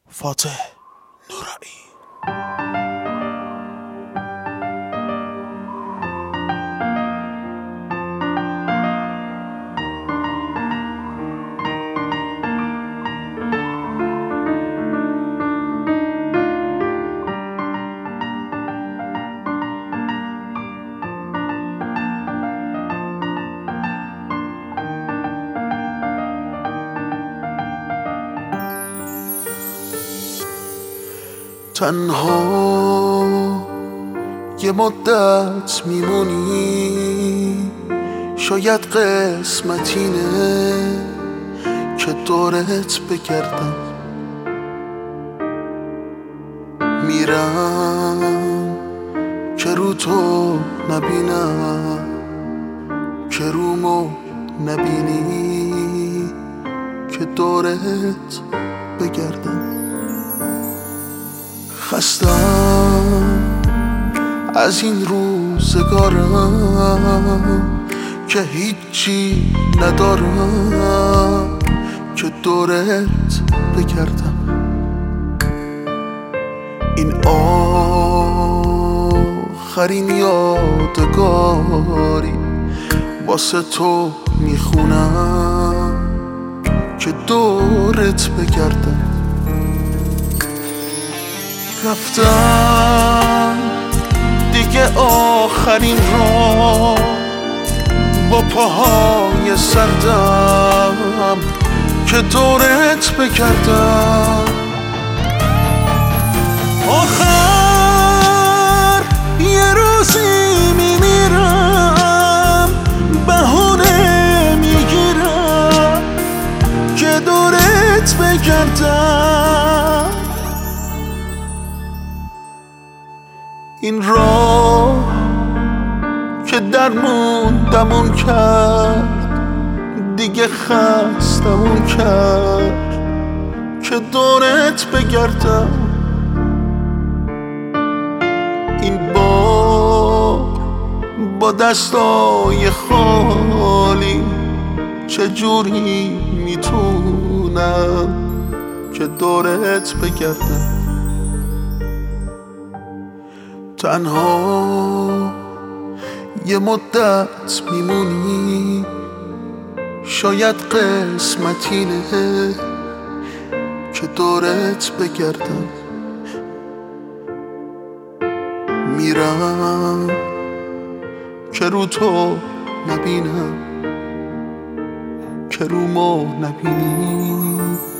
فاتح نورایی. تنها یه مدت میمونی، شاید قسمت اینه که دورت بگردم. میرم که رو تو نبینم، که رومو نبینی، که دورت بگردم. خستم از این روزگارم که هیچی ندارم که دورت بگردم. این آخرین یادگاری واسه تو میخونم که دورت بگردم. رفتم دیگه آخرین را با پاهای سردم که دورت بگردم. آخر یه روزی میمیرم، بهونه میگیرم که دورت بگردم. این راه که درموندمون کرد دیگه خستمون کرد که دورت بگردم. این بار با دستای خالی چجوری میتونم که دورت بگردم. تنها یه مدت میمونی، شاید قسمت اینه که دورت بگردم. میرم که رو تو نبینم، که رومو نبینی،